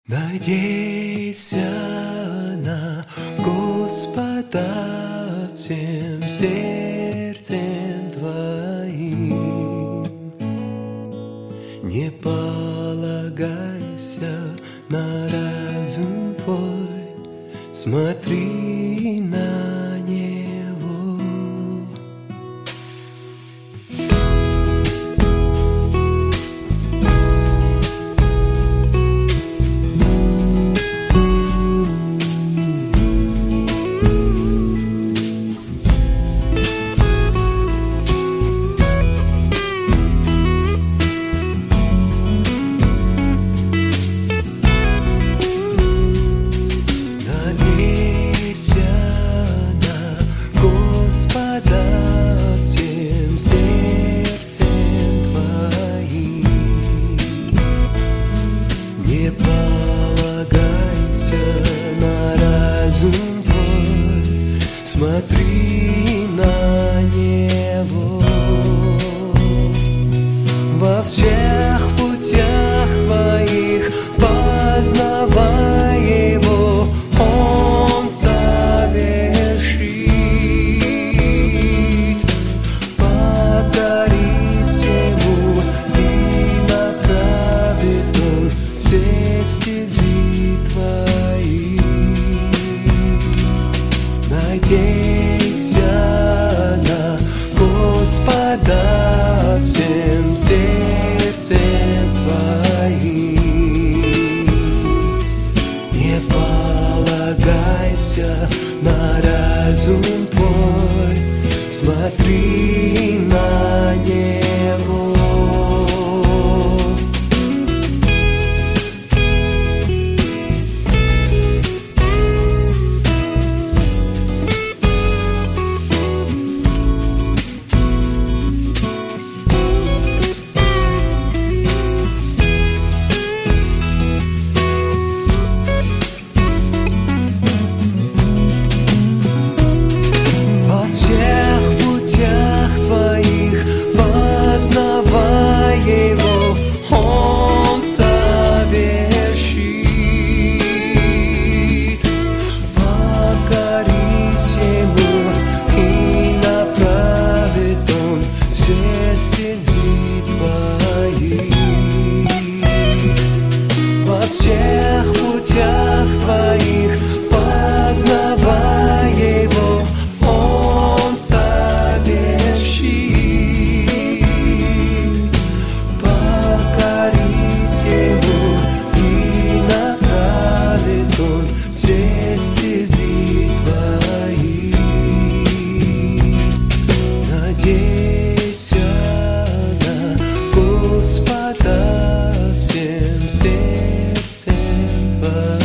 Надейся на Господа всем сердцем твоим, не полагайся на разум твой, смотри на Него. Всем сердцем твоим, не полагайся на разум твой, смотри на Него. Во всех путях твоих познавай Его, Он совершит. Стези твои, надейся на Господа всем сердцем твоим, не полагайся на разум твой, смотри на Него. Познавай Его, Он совершит. Покорись Ему, и направит Он все стези твои. Во всех путях твоих познавай Его, Он совершит. Надейся на Господа всем сердцем твоим.